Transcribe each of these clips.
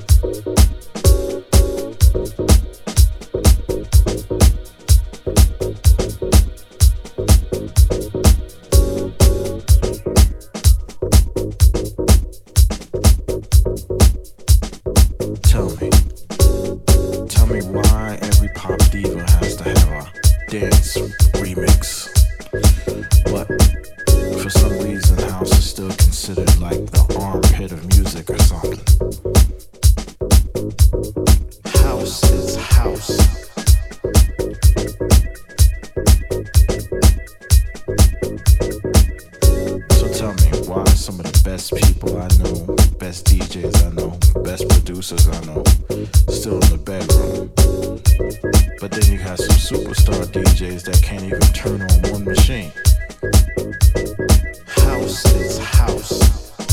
Tell me why every pop diva has to have a dance remix. But for some reason, house is still considered like the armpit of music or something. House is house. So tell me why some of the best people I know, best DJs I know, best producers I know, still in the bedroom. But then you have some superstar DJs that can't even turn on one machine. House is house.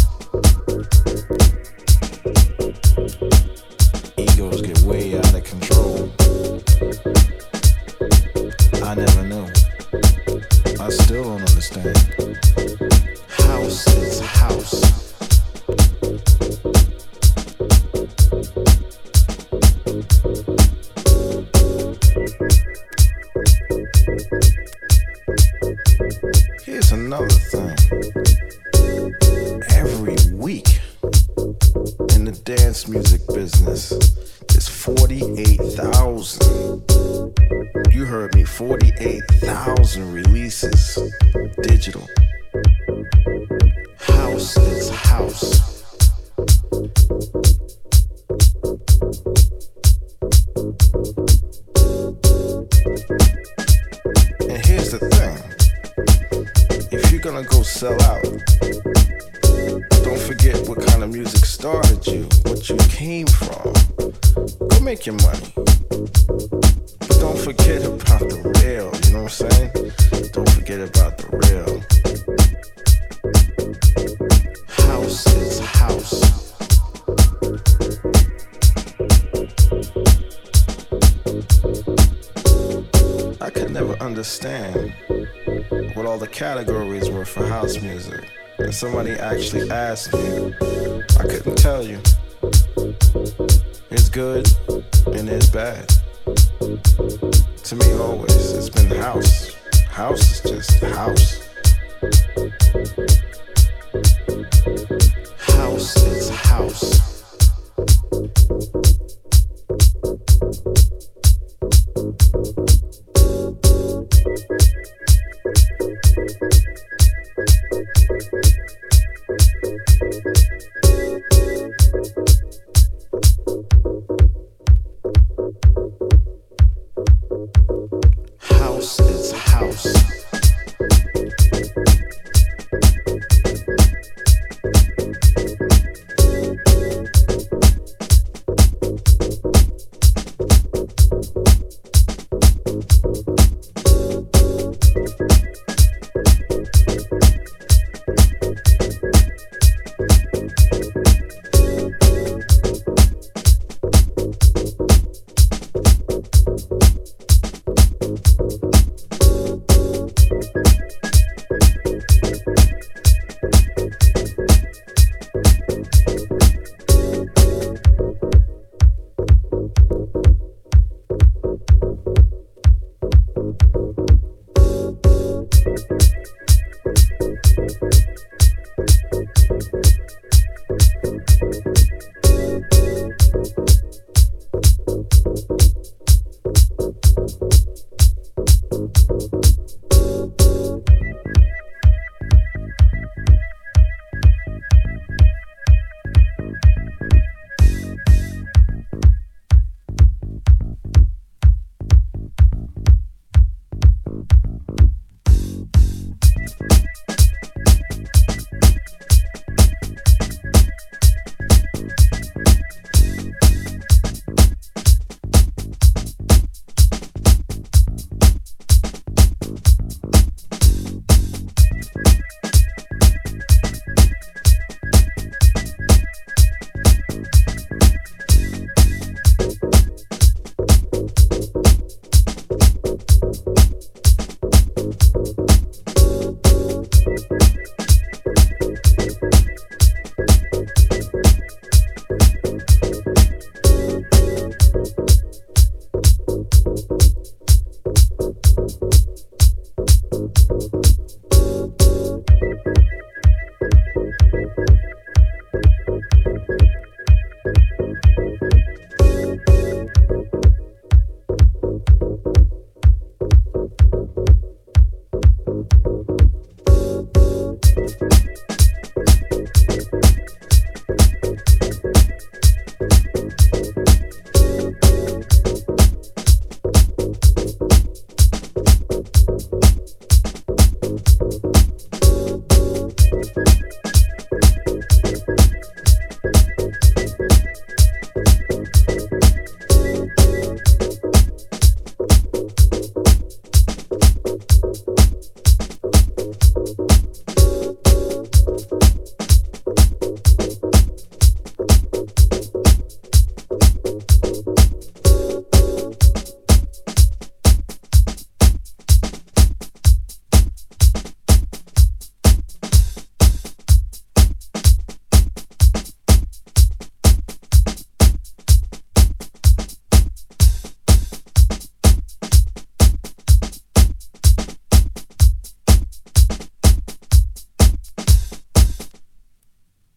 Egos get way out of control. I never knew. I still don't understand. House is house. Here's another thing. Every week in the dance music business, there's 48,000. You heard me, 48,000 releases digital. House is house. And here's the thing. If you're gonna go sell out, don't forget what kind of music started you, what you came from. Go make your money. But don't forget about the real, you know what I'm saying? Don't forget about the real. House is house. I could never understand what all the categories were for house music. And somebody actually asked me, I couldn't tell you. It's good and it's bad. To me always, it's been house. House is just house. House is house.